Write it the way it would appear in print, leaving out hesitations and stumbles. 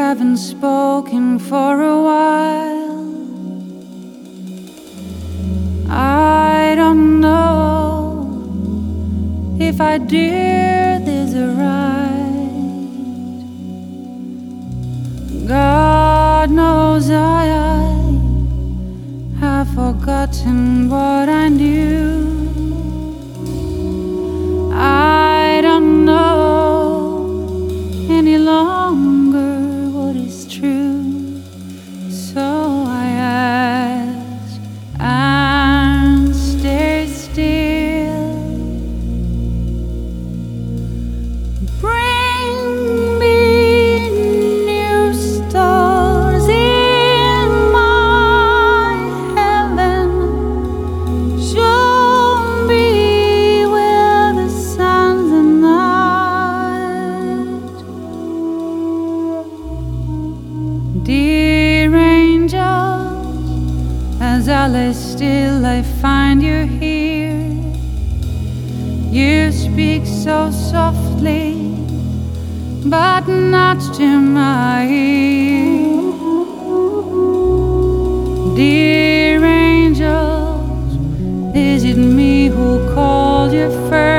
haven't spoken for a while. I don't know if I did this right. God knows I have forgotten what I knew. I don't know any longer what is true. So I ask and stay still. Bring me new stars in my heaven. Show me where the sun's at night. Dear angels, as I lay still, I find you here. You speak so softly, but not to my ear. Dear angels, is it me who called you first?